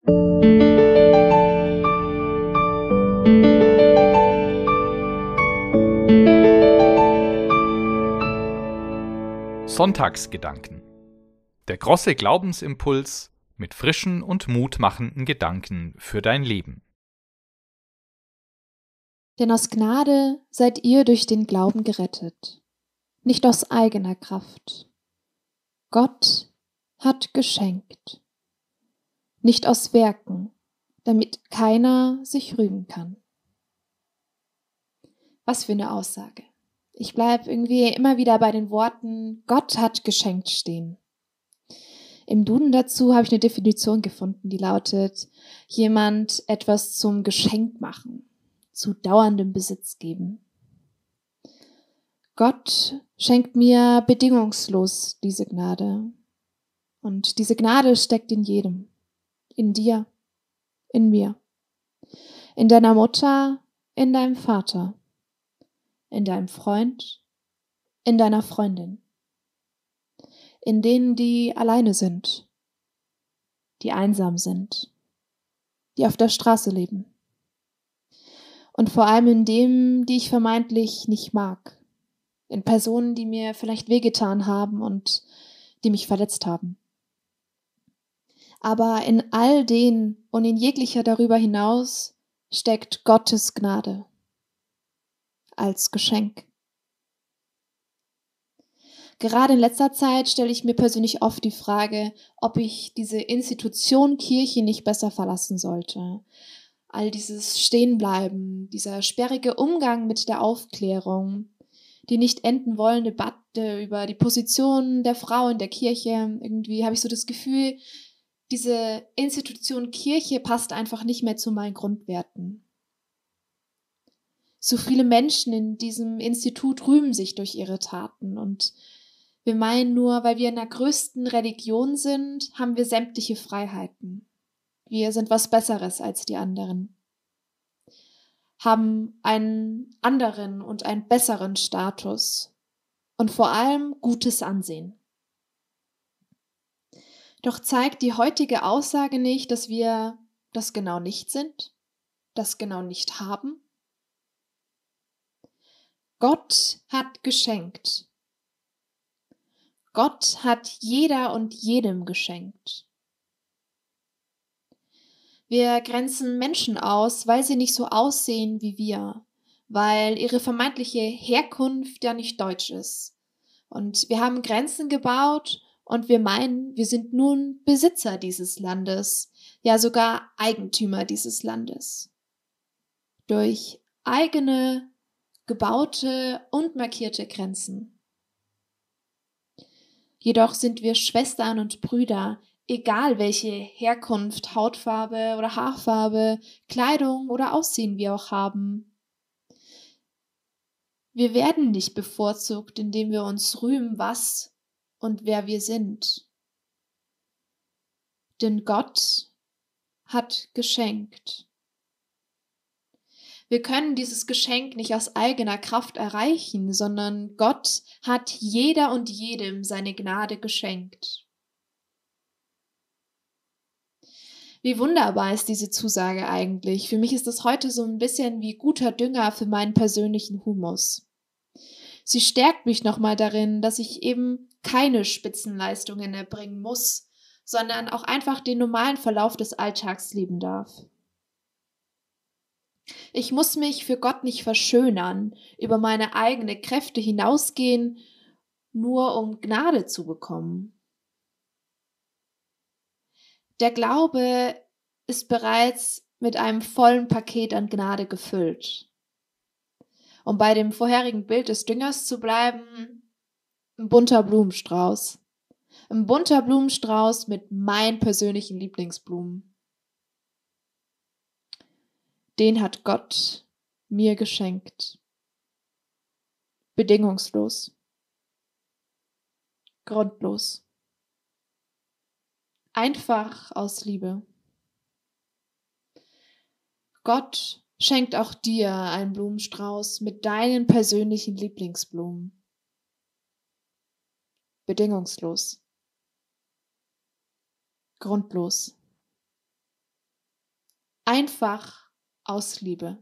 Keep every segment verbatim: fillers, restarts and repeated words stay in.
Sonntagsgedanken. Der große Glaubensimpuls mit frischen und mutmachenden Gedanken für dein Leben. Denn aus Gnade seid ihr durch den Glauben gerettet, nicht aus eigener Kraft. Gott hat geschenkt, nicht aus Werken, damit keiner sich rühmen kann. Was für eine Aussage. Ich bleibe irgendwie immer wieder bei den Worten Gott hat geschenkt stehen. Im Duden dazu habe ich eine Definition gefunden, die lautet, jemand etwas zum Geschenk machen, zu dauerndem Besitz geben. Gott schenkt mir bedingungslos diese Gnade. Und diese Gnade steckt in jedem, in dir, in mir, in deiner Mutter, in deinem Vater, in deinem Freund, in deiner Freundin, in denen, die alleine sind, die einsam sind, die auf der Straße leben und vor allem in denen, die ich vermeintlich nicht mag, in Personen, die mir vielleicht wehgetan haben und die mich verletzt haben. Aber in all denen und in jeglicher darüber hinaus steckt Gottes Gnade als Geschenk. Gerade in letzter Zeit stelle ich mir persönlich oft die Frage, ob ich diese Institution Kirche nicht besser verlassen sollte. All dieses Stehenbleiben, dieser sperrige Umgang mit der Aufklärung, die nicht enden wollende Debatte über die Position der Frau in der Kirche. Irgendwie habe ich so das Gefühl, diese Institution Kirche passt einfach nicht mehr zu meinen Grundwerten. So viele Menschen in diesem Institut rühmen sich durch ihre Taten und wir meinen nur, weil wir in der größten Religion sind, haben wir sämtliche Freiheiten. Wir sind was Besseres als die anderen, haben einen anderen und einen besseren Status und vor allem gutes Ansehen. Doch zeigt die heutige Aussage nicht, dass wir das genau nicht sind, das genau nicht haben? Gott hat geschenkt. Gott hat jeder und jedem geschenkt. Wir grenzen Menschen aus, weil sie nicht so aussehen wie wir, weil ihre vermeintliche Herkunft ja nicht deutsch ist. Und wir haben Grenzen gebaut und wir meinen, wir sind nun Besitzer dieses Landes, ja sogar Eigentümer dieses Landes. Durch eigene gebaute und markierte Grenzen. Jedoch sind wir Schwestern und Brüder, egal welche Herkunft, Hautfarbe oder Haarfarbe, Kleidung oder Aussehen wir auch haben. Wir werden nicht bevorzugt, indem wir uns rühmen, was und wer wir sind. Denn Gott hat geschenkt. Wir können dieses Geschenk nicht aus eigener Kraft erreichen, sondern Gott hat jeder und jedem seine Gnade geschenkt. Wie wunderbar ist diese Zusage eigentlich. Für mich ist das heute so ein bisschen wie guter Dünger für meinen persönlichen Humus. Sie stärkt mich nochmal darin, dass ich eben keine Spitzenleistungen erbringen muss, sondern auch einfach den normalen Verlauf des Alltags leben darf. Ich muss mich für Gott nicht verschönern, über meine eigenen Kräfte hinausgehen, nur um Gnade zu bekommen. Der Glaube ist bereits mit einem vollen Paket an Gnade gefüllt. Um bei dem vorherigen Bild des Düngers zu bleiben, ein bunter Blumenstrauß. Ein bunter Blumenstrauß mit meinen persönlichen Lieblingsblumen. Den hat Gott mir geschenkt. Bedingungslos. Grundlos. Einfach aus Liebe. Gott schenkt auch dir einen Blumenstrauß mit deinen persönlichen Lieblingsblumen. Bedingungslos. Grundlos. einfach aus Liebe.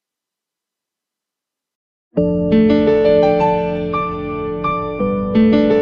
Thank you.